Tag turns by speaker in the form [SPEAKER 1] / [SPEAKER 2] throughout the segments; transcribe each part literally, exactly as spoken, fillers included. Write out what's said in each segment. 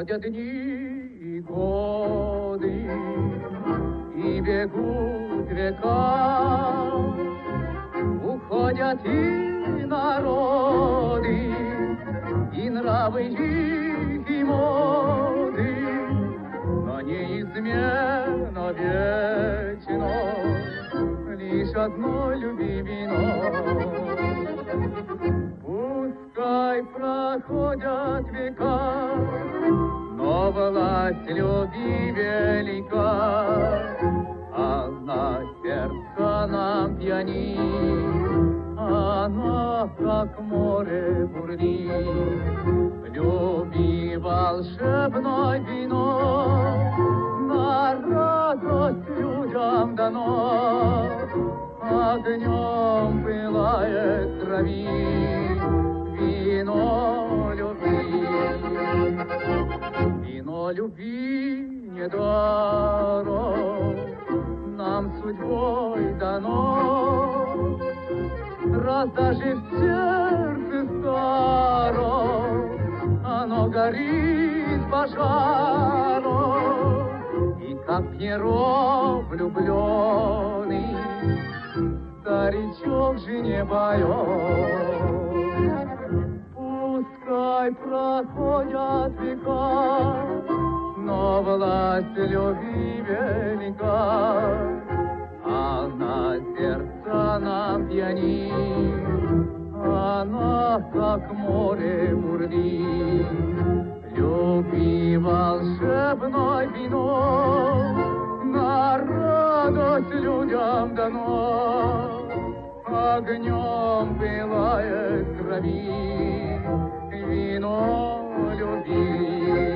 [SPEAKER 1] Проходят дни и годы, и бегут века, уходят и народы, и нравы их, и моды, но неизменно вечно лишь одно люби вино. Пускай проходят века, но власть любви велика, она сердца нам пьянит, она как море бурлит. Люби волшебное вино, на радость людям дано, огнем пылает крови вино любви. Вино любви недаром нам судьбой дано, раз даже в сердце старом оно горит пожаром, и как Пьеро влюбленный старичок жене поет. Пускай проходят века, но власть любви велика, она сердца нам пьянит, она как море бурлит. Люби волшебное вино, на радость людям дано, огнем пылает крови вино любви.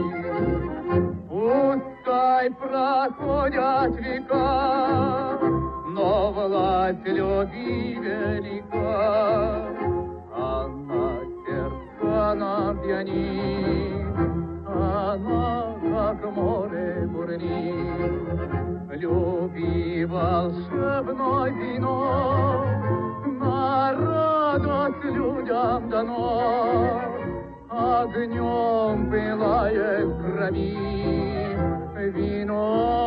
[SPEAKER 1] Пускай проходят века, но власть любви велика, она сердца нам пьянит, она как море бурлит. Люби волшебное вино, на радость людям дано, огнем пылает крови вино.